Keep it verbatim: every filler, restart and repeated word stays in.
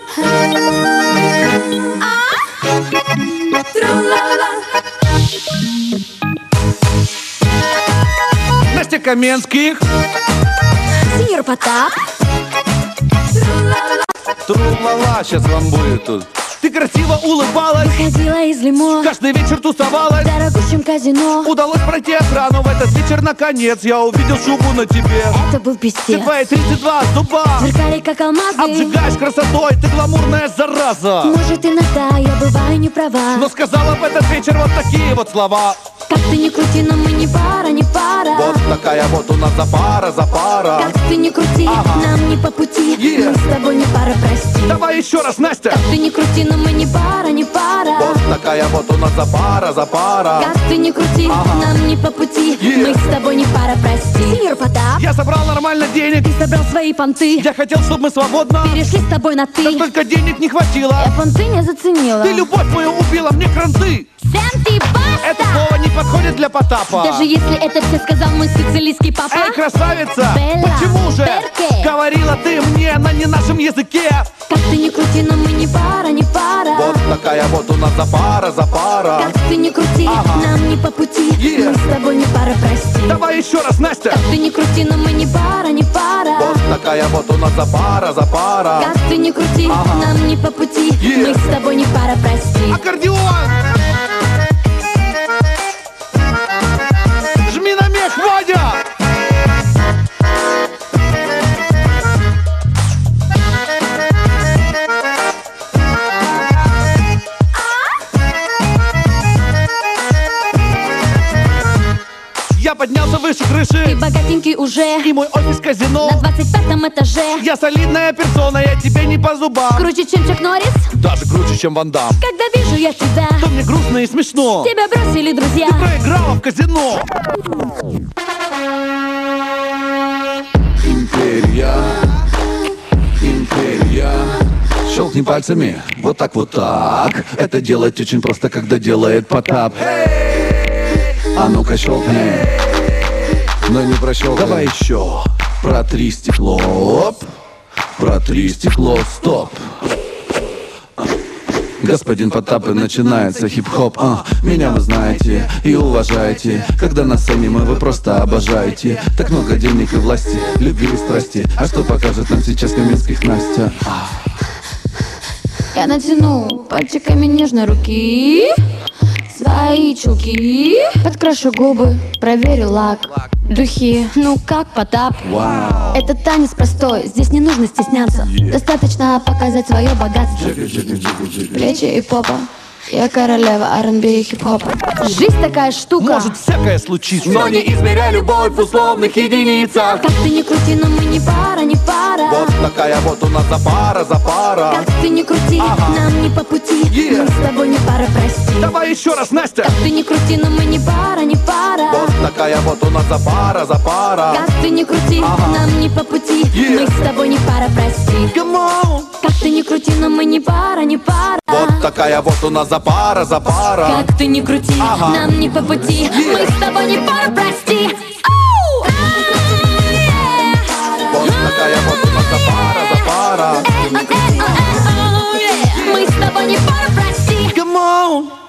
Настя Каменских, Сеньор Потап. Тру-ла-ла, сейчас вам будет тут. Ты красиво улыбалась, Выходила из лимо, каждый вечер тусовалась. в дорогущем казино. Удалось пройти охрану в этот вечер, наконец я увидел шубу на тебе. Это был Все писец. твои тридцать два зуба Сверкали как алмазы. обжигаешь красотой, ты гламурная зараза. Может, иногда я бываю не права. Но сказала в этот вечер вот такие вот слова. Как ты не крути, но мы не пара, не пара. Вот такая вот у нас запара, запара. Как ты не крути, Ага. нам не по пути. Yeah. Мы с тобой не пара, прости. Давай еще раз, Настя. Как ты не крути, но мы не пара, не пара. Вот такая вот у нас запара, запара. Как ты не крути, Ага. нам не по пути. Yeah. Мы с тобой не пара, прости. Сеньор Потап, Я собрал нормально денег, ты собрал свои понты. я хотел, чтобы мы свободно. Перешли с тобой на ты. Да только денег не хватило. Я понты не заценила. Ты любовь мою убила, мне кранты. Сэм, ты Это баста! слово не подходит для Потапа. Даже если это все сказал мой специалистский папа. Эй, красавица, Белла, почему же перке? говорила ты мне на не нашем языке? Как ты не крути, но мы не пара, не пара. Вот такая вот у нас запара, запара. Как ты не крути, Ага. нам не по пути. Yeah. Мы с тобой не пара, прости. Давай еще раз, Настя. Как ты не крути, но мы не пара, не пара. Вот такая вот у нас запара, запара. Как ты не крути, Ага. нам не по пути. Yeah. Мы с тобой не пара, прости. Аккордеон! Жми на мех, Вадя! Я поднялся выше Ты крыши, богатенький уже и мой офис казино. на двадцать пятом этаже. Я солидная персона, я тебе не по зубам. Круче, чем Чак Норрис. Даже круче, чем Ван Дам. Когда вижу я тебя, То мне грустно и смешно. тебя бросили друзья. Проиграла в казино. Империя, империя. Щелкни пальцами, вот так, вот так. Это делать очень просто, когда делает Потап. А ну-ка щелкни, но не прощелкай. Давай еще. Протри стекло, оп. Протри стекло, стоп. Господин Потап, и начинается хип-хоп. а, Меня вы знаете и уважаете. Когда на сцене мы, вы просто обожаете. Так много денег и власти, любви и страсти. А что покажет нам сейчас Каменских Настя? А. Я натяну пальчиками нежно руки, свои чулки, подкрашу губы, проверю лак, духи. Ну как, Потап? Вау. Это танец простой, здесь не нужно стесняться. Достаточно показать свое богатство. Плечи и попа. Я королева ар энд би и хип-хопа. Жизнь такая штука. Может всякое случиться, Но не измеряй любовь в условных единицах. Как ты не крути, но мы не пара, не пара. вот такая вот у нас запара, запара. Как ты не крути, Ага. нам не по пути. Yeah. Мы с тобой не пара, прости. Давай еще раз, Настя. Как ты не крути, но мы не пара, не пара. Вот такая вот у нас запара, запара. Как ты не крути, Ага. нам не по пути. Yeah. Мы с тобой не пара, прости. Come on. Как ты не крути, но мы не пара, не пара. Вот такая вот у нас запара, запара. Как ты не крути, Ага. нам не по пути. Yeah. Мы с тобой не пара, прости. Оу! А, yeah. Вот такая вот у нас запара, запара. Э, э, э, э, э, э, yeah. Мы с тобой не пара, прости. Come on.